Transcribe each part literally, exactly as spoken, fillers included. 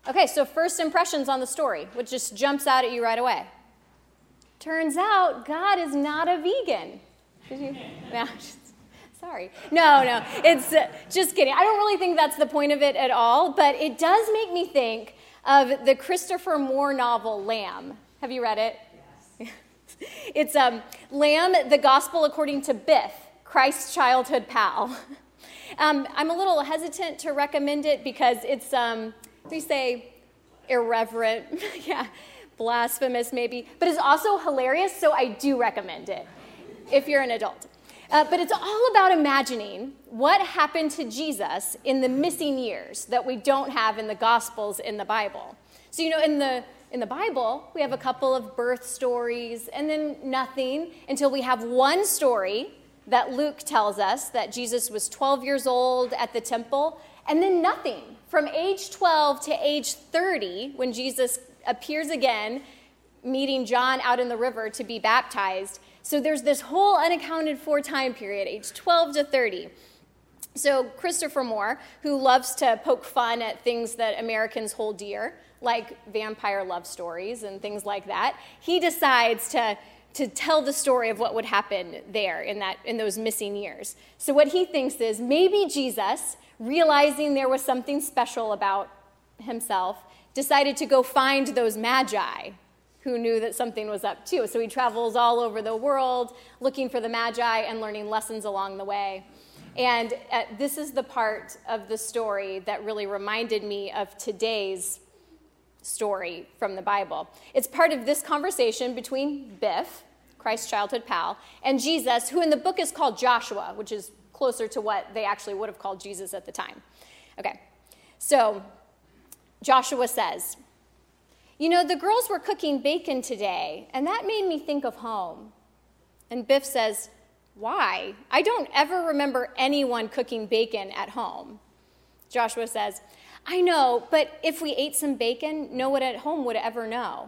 Okay, so first impressions on the story, which just jumps out at you right away. Turns out God is not a vegan. Did you? Yeah, sorry. No, no, it's uh, just kidding. I don't really think that's the point of it at all, but it does make me think of the Christopher Moore novel, Lamb. Have you read it? Yes. It's um, Lamb, the Gospel According to Biff, Christ's childhood pal. Um, I'm a little hesitant to recommend it because it's, um, we say, irreverent, yeah, blasphemous maybe, but it's also hilarious, so I do recommend it if you're an adult. Uh, but it's all about imagining what happened to Jesus in the missing years that we don't have in the Gospels in the Bible. So, you know, in the in the Bible, we have a couple of birth stories and then nothing until we have one story that Luke tells us that Jesus was twelve years old at the temple, and then nothing from age twelve to age thirty when Jesus appears again, meeting John out in the river to be baptized. So there's this whole unaccounted for time period, age twelve to thirty. So Christopher Moore, who loves to poke fun at things that Americans hold dear, like vampire love stories and things like that, he decides to, to tell the story of what would happen there in, that, in those missing years. So what he thinks is maybe Jesus, realizing there was something special about himself, decided to go find those magi who knew that something was up too. So he travels all over the world looking for the magi and learning lessons along the way. And uh, this is the part of the story that really reminded me of today's story from the Bible. It's part of this conversation between Biff, Christ's childhood pal, and Jesus, who in the book is called Joshua, which is closer to what they actually would have called Jesus at the time. Okay, so Joshua says, "You know, the girls were cooking bacon today, and that made me think of home." And Biff says, "Why? I don't ever remember anyone cooking bacon at home." Joshua says, "I know, but if we ate some bacon, no one at home would ever know."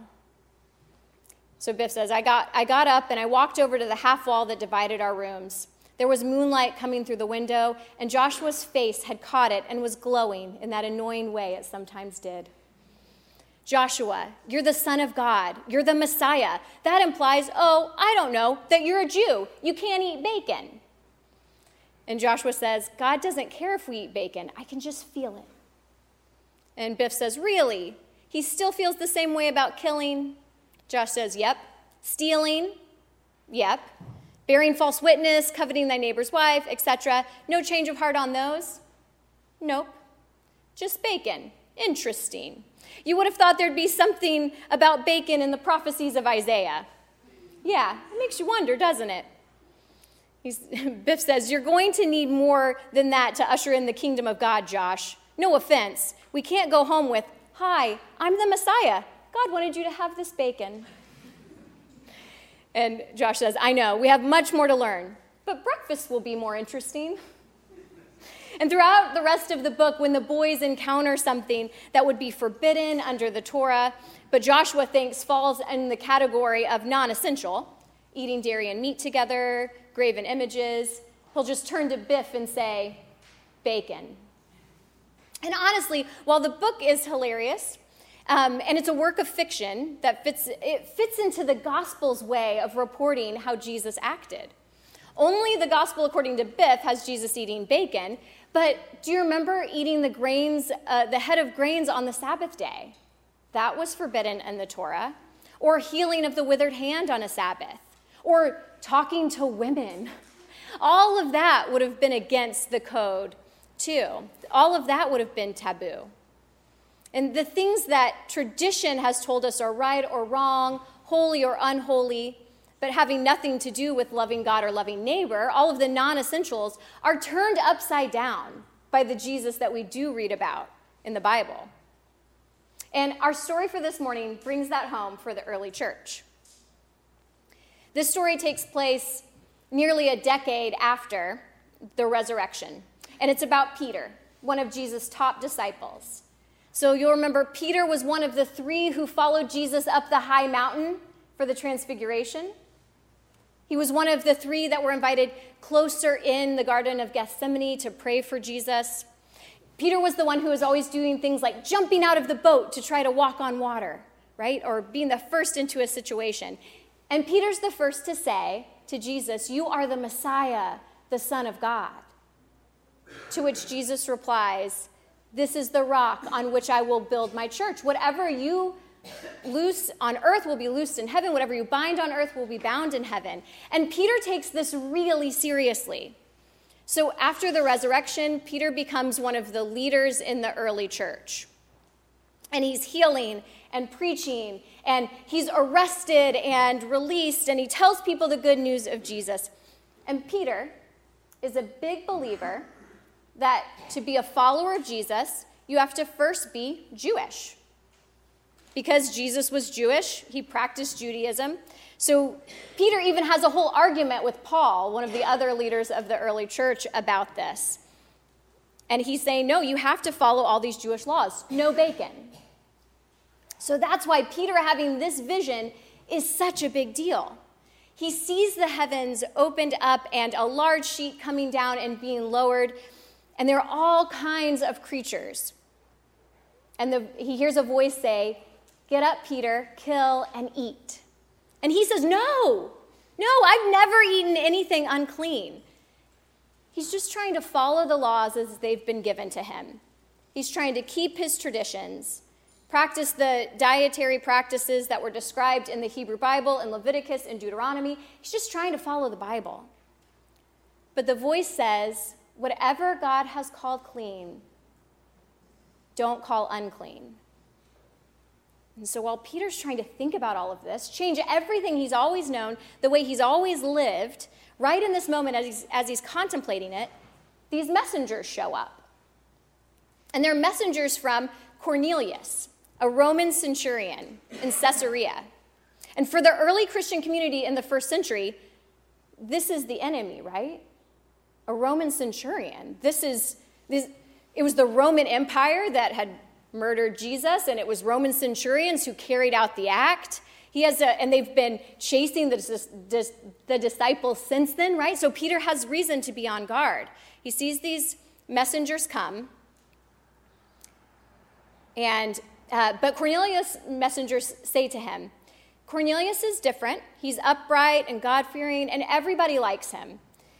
So Biff says, I got, I got up and I walked over to the half wall that divided our rooms. There was moonlight coming through the window, and Joshua's face had caught it and was glowing in that annoying way it sometimes did. "Joshua, you're the Son of God. You're the Messiah. That implies, oh, I don't know, that you're a Jew. You can't eat bacon." And Joshua says, "God doesn't care if we eat bacon. I can just feel it." And Biff says, "Really? He still feels the same way about killing?" Josh says, "Yep." "Stealing?" "Yep." "Bearing false witness, coveting thy neighbor's wife, et cetera. No change of heart on those?" "Nope. Just bacon. Interesting. You would have thought there'd be something about bacon in the prophecies of Isaiah." "Yeah, it makes you wonder, doesn't it?" He's, Biff says, "You're going to need more than that to usher in the kingdom of God, Josh. No offense. We can't go home with, 'Hi, I'm the Messiah. God wanted you to have this bacon.'" And Josh says, "I know, we have much more to learn, but breakfast will be more interesting." And throughout the rest of the book, when the boys encounter something that would be forbidden under the Torah, but Joshua thinks falls in the category of non-essential, eating dairy and meat together, graven images, he'll just turn to Biff and say, "Bacon." And honestly, while the book is hilarious, um, and it's a work of fiction that fits, it fits into the Gospel's way of reporting how Jesus acted. Only the Gospel according to Biff has Jesus eating bacon, but do you remember eating the grains, uh, the head of grains on the Sabbath day? That was forbidden in the Torah. Or healing of the withered hand on a Sabbath. Or talking to women. All of that would have been against the code, too. All of that would have been taboo. And the things that tradition has told us are right or wrong, holy or unholy, but having nothing to do with loving God or loving neighbor, all of the non-essentials are turned upside down by the Jesus that we do read about in the Bible. And our story for this morning brings that home for the early church. This story takes place nearly a decade after the resurrection, and it's about Peter, one of Jesus' top disciples. So you'll remember Peter was one of the three who followed Jesus up the high mountain for the transfiguration. He was one of the three that were invited closer in the Garden of Gethsemane to pray for Jesus. Peter was the one who was always doing things like jumping out of the boat to try to walk on water, right? Or being the first into a situation. And Peter's the first to say to Jesus, "You are the Messiah, the Son of God." To which Jesus replies, "This is the rock on which I will build my church. Whatever you loose on earth will be loosed in heaven. Whatever you bind on earth will be bound in heaven." And Peter takes this really seriously. So after the resurrection, Peter becomes one of the leaders in the early church. And he's healing and preaching, and he's arrested and released, and he tells people the good news of Jesus. And Peter is a big believer that to be a follower of Jesus, you have to first be Jewish. Because Jesus was Jewish, he practiced Judaism. So Peter even has a whole argument with Paul, one of the other leaders of the early church, about this. And he's saying, no, you have to follow all these Jewish laws. No bacon. So that's why Peter having this vision is such a big deal. He sees the heavens opened up and a large sheet coming down and being lowered, and there are all kinds of creatures. And the, he hears a voice say, "Get up, Peter, kill and eat." And he says, no, no, I've never eaten anything unclean. He's just trying to follow the laws as they've been given to him. He's trying to keep his traditions, practice the dietary practices that were described in the Hebrew Bible, in Leviticus, and Deuteronomy. He's just trying to follow the Bible. But the voice says, whatever God has called clean, don't call unclean. And so while Peter's trying to think about all of this, change everything he's always known, the way he's always lived, right in this moment as he's, as he's contemplating it, these messengers show up. And they're messengers from Cornelius, a Roman centurion in Caesarea. And for the early Christian community in the first century, this is the enemy, right? A Roman centurion. This is, this, it was the Roman Empire that had murdered Jesus, and it was Roman centurions who carried out the act. He has a, and they've been chasing the, the disciples since then, right? So Peter has reason to be on guard. He sees these messengers come, and uh, but Cornelius' messengers say to him, Cornelius is different. He's upright and God-fearing, and everybody likes him.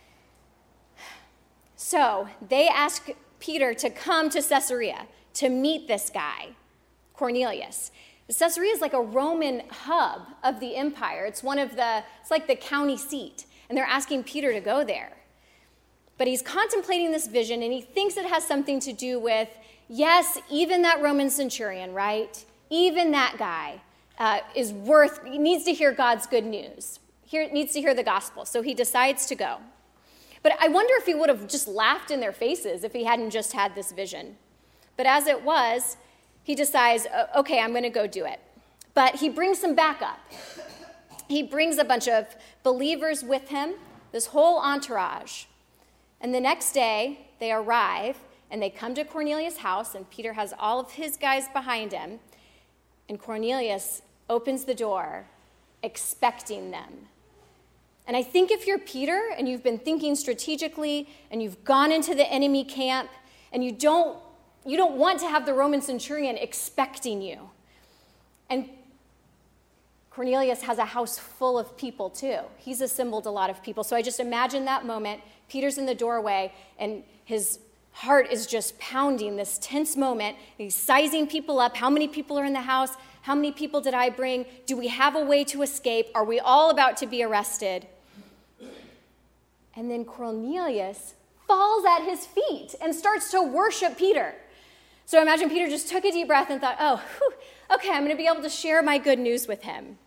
So they ask Peter to come to Caesarea to meet this guy, Cornelius. Caesarea is like a Roman hub of the empire. It's one of the, it's like the county seat, and they're asking Peter to go there. But he's contemplating this vision, and he thinks it has something to do with, yes, even that Roman centurion, right? Even that guy uh, is worth, he needs to hear God's good news. He needs to hear the gospel, so he decides to go. But I wonder if he would have just laughed in their faces if he hadn't just had this vision. But as it was, he decides, okay, I'm going to go do it. But he brings some backup. He brings a bunch of believers with him, this whole entourage. And the next day, they arrive, and they come to Cornelius' house, and Peter has all of his guys behind him. And Cornelius opens the door, expecting them. And I think if you're Peter, and you've been thinking strategically, and you've gone into the enemy camp, and you don't You don't want to have the Roman centurion expecting you. And Cornelius has a house full of people too. He's assembled a lot of people. So I just imagine that moment. Peter's in the doorway, and his heart is just pounding, this tense moment. He's sizing people up. How many people are in the house? How many people did I bring? Do we have a way to escape? Are we all about to be arrested? And then Cornelius falls at his feet and starts to worship Peter. So imagine Peter just took a deep breath and thought, oh, whew, okay, I'm going to be able to share my good news with him.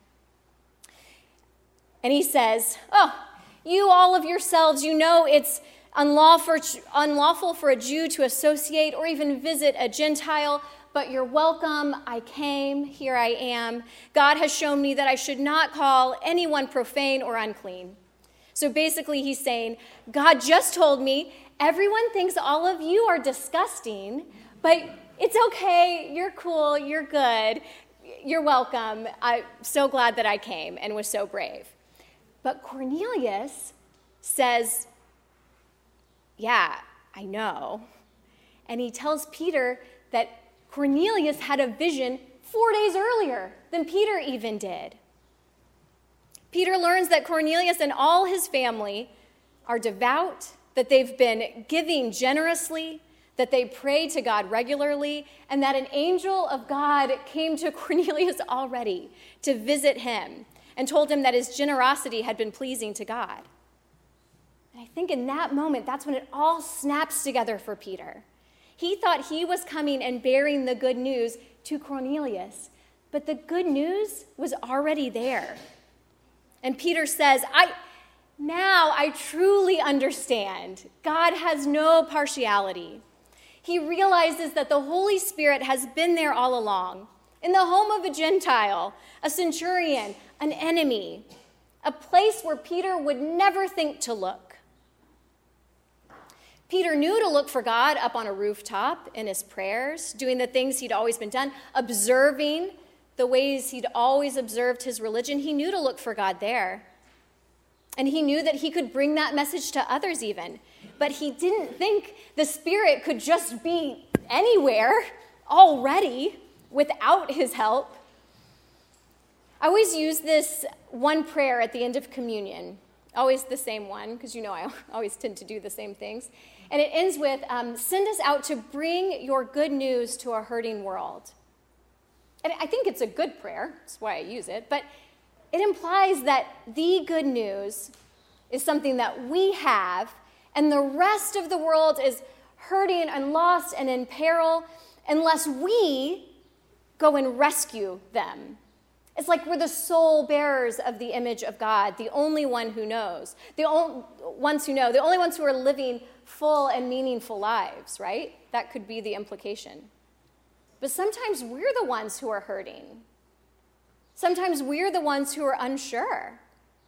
And he says, oh, you all of yourselves, you know it's unlawful, unlawful for a Jew to associate or even visit a Gentile, but you're welcome. I came, here I am. God has shown me that I should not call anyone profane or unclean. So basically he's saying, God just told me everyone thinks all of you are disgusting, but it's okay, you're cool, you're good, you're welcome. I'm so glad that I came and was so brave. But Cornelius says, yeah, I know. and he tells Peter that Cornelius had a vision four days earlier than Peter even did. Peter learns that Cornelius and all his family are devout, that they've been giving generously, that they pray to God regularly, and that an angel of God came to Cornelius already to visit him and told him that his generosity had been pleasing to God. And I think in that moment, that's when it all snaps together for Peter. He thought he was coming and bearing the good news to Cornelius, but the good news was already there. And Peter says, I now I truly understand. God has no partiality. He realizes that the Holy Spirit has been there all along, in the home of a Gentile, a centurion, an enemy, a place where Peter would never think to look. Peter knew to look for God up on a rooftop in his prayers, doing the things he'd always been done, observing the ways he'd always observed his religion. He knew to look for God there. And he knew that he could bring that message to others even. But he didn't think the Spirit could just be anywhere already without his help. I always use this one prayer at the end of communion, always the same one, because you know I always tend to do the same things. And it ends with, um, send us out to bring your good news to a hurting world. And I think it's a good prayer, that's why I use it, but it implies that the good news is something that we have, and the rest of the world is hurting and lost and in peril unless we go and rescue them. It's like we're the sole bearers of the image of God, the only one who knows, the only ones who know, the only ones who are living full and meaningful lives, right? That could be the implication. But sometimes we're the ones who are hurting. Sometimes we're the ones who are unsure.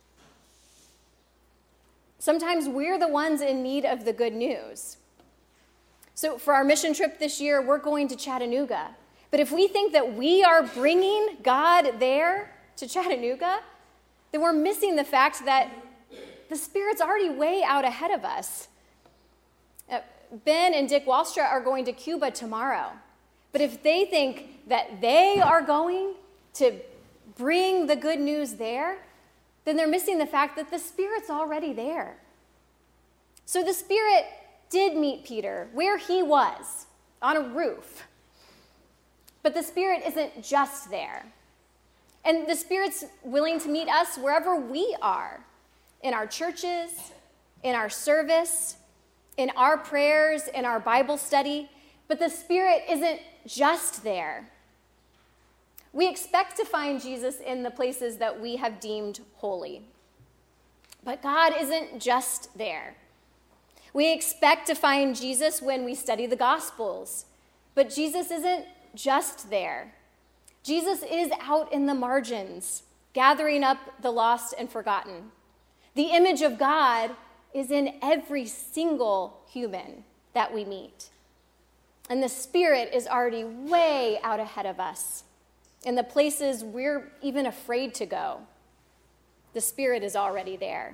Sometimes we're the ones in need of the good news. So for our mission trip this year, we're going to Chattanooga. But if we think that we are bringing God there to Chattanooga, then we're missing the fact that the Spirit's already way out ahead of us. Uh, Ben and Dick Wallstra are going to Cuba tomorrow. But if they think that they are going to bring the good news there, then they're missing the fact that the Spirit's already there. So the Spirit did meet Peter where he was, on a roof. But the Spirit isn't just there. And the Spirit's willing to meet us wherever we are, in our churches, in our service, in our prayers, in our Bible study. But the Spirit isn't just there. We expect to find Jesus in the places that we have deemed holy. But God isn't just there. We expect to find Jesus when we study the Gospels. But Jesus isn't just there. Jesus is out in the margins, gathering up the lost and forgotten. The image of God is in every single human that we meet. And the Spirit is already way out ahead of us. In the places we're even afraid to go, the Spirit is already there.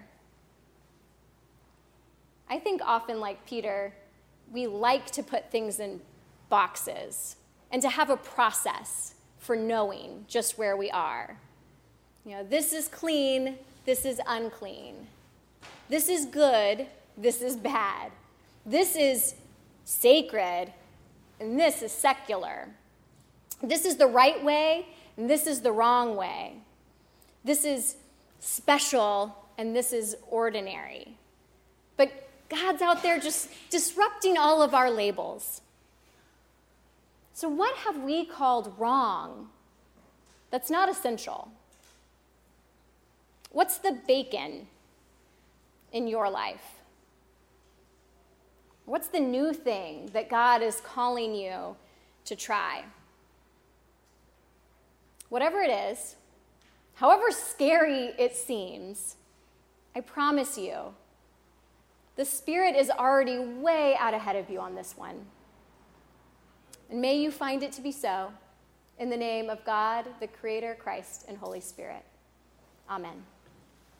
I think often, like Peter, we like to put things in boxes and to have a process for knowing just where we are. You know, this is clean, this is unclean. This is good, this is bad. This is sacred, and this is secular. This is the right way, and this is the wrong way. This is special, and this is ordinary. But God's out there just disrupting all of our labels. So what have we called wrong that's not essential? What's the bacon in your life? What's the new thing that God is calling you to try? Whatever it is, however scary it seems, I promise you, the Spirit is already way out ahead of you on this one. And may you find it to be so, in the name of God, the Creator, Christ, and Holy Spirit. Amen.